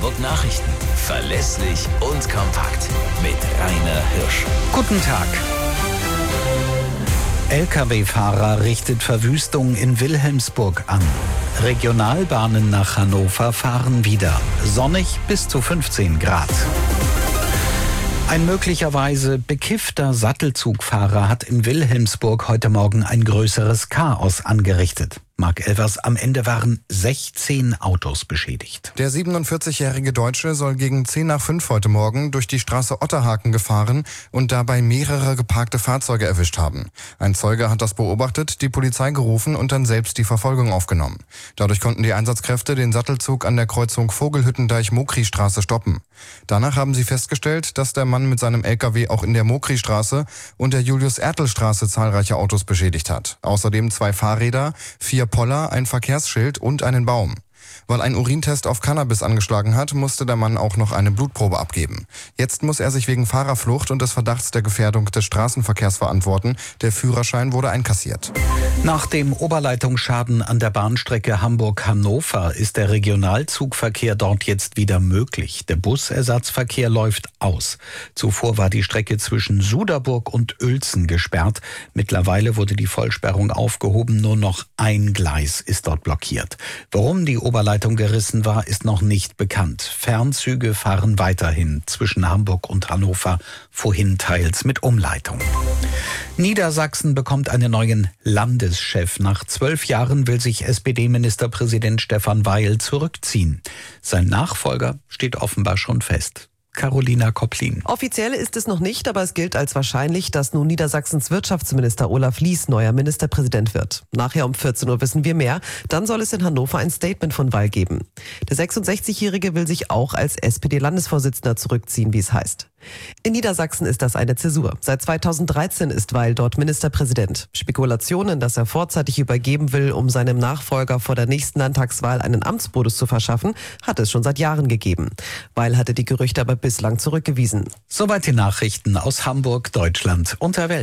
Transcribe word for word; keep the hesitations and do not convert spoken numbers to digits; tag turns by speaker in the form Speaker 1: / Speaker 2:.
Speaker 1: Hamburg Nachrichten. Verlässlich und kompakt. Mit Rainer Hirsch.
Speaker 2: Guten Tag. L K W-Fahrer richtet Verwüstung in Wilhelmsburg an. Regionalbahnen nach Hannover fahren wieder. Sonnig bis zu fünfzehn Grad. Ein möglicherweise bekiffter Sattelzugfahrer hat in Wilhelmsburg heute Morgen ein größeres Chaos angerichtet. Mark Elvers, am Ende waren sechzehn Autos beschädigt.
Speaker 3: Der siebenundvierzigjährige Deutsche soll gegen zehn nach fünf heute Morgen durch die Straße Otterhaken gefahren und dabei mehrere geparkte Fahrzeuge erwischt haben. Ein Zeuge hat das beobachtet, die Polizei gerufen und dann selbst die Verfolgung aufgenommen. Dadurch konnten die Einsatzkräfte den Sattelzug an der Kreuzung Vogelhüttendeich-Mokri-Straße stoppen. Danach haben sie festgestellt, dass der Mann mit seinem L K W auch in der Mokri-Straße und der Julius-Ertl-Straße zahlreiche Autos beschädigt hat. Außerdem zwei Fahrräder, vier Poller, ein Verkehrsschild und einen Baum. Weil ein Urintest auf Cannabis angeschlagen hat, musste der Mann auch noch eine Blutprobe abgeben. Jetzt muss er sich wegen Fahrerflucht und des Verdachts der Gefährdung des Straßenverkehrs verantworten. Der Führerschein wurde einkassiert.
Speaker 2: Nach dem Oberleitungsschaden an der Bahnstrecke Hamburg-Hannover ist der Regionalzugverkehr dort jetzt wieder möglich. Der Busersatzverkehr läuft aus. Zuvor war die Strecke zwischen Suderburg und Uelzen gesperrt. Mittlerweile wurde die Vollsperrung aufgehoben. Nur noch ein Gleis ist dort blockiert. Warum die Oberleitung gerissen war, ist noch nicht bekannt. Fernzüge fahren weiterhin zwischen Hamburg und Hannover, vorhin teils mit Umleitung. Niedersachsen bekommt einen neuen Landeschef. Nach zwölf Jahren will sich S P D-Ministerpräsident Stefan Weil zurückziehen. Sein Nachfolger steht offenbar schon fest. Carolina Kopplin.
Speaker 4: Offiziell ist es noch nicht, aber es gilt als wahrscheinlich, dass nun Niedersachsens Wirtschaftsminister Olaf Lies neuer Ministerpräsident wird. Nachher um vierzehn Uhr wissen wir mehr. Dann soll es in Hannover ein Statement von Weil geben. Der sechsundsechzigjährige will sich auch als S P D-Landesvorsitzender zurückziehen, wie es heißt. In Niedersachsen ist das eine Zäsur. Seit zweitausenddreizehn ist Weil dort Ministerpräsident. Spekulationen, dass er vorzeitig übergeben will, um seinem Nachfolger vor der nächsten Landtagswahl einen Amtsbonus zu verschaffen, hat es schon seit Jahren gegeben. Weil hatte die Gerüchte aber bislang zurückgewiesen.
Speaker 2: Soweit die Nachrichten aus Hamburg, Deutschland und der Welt.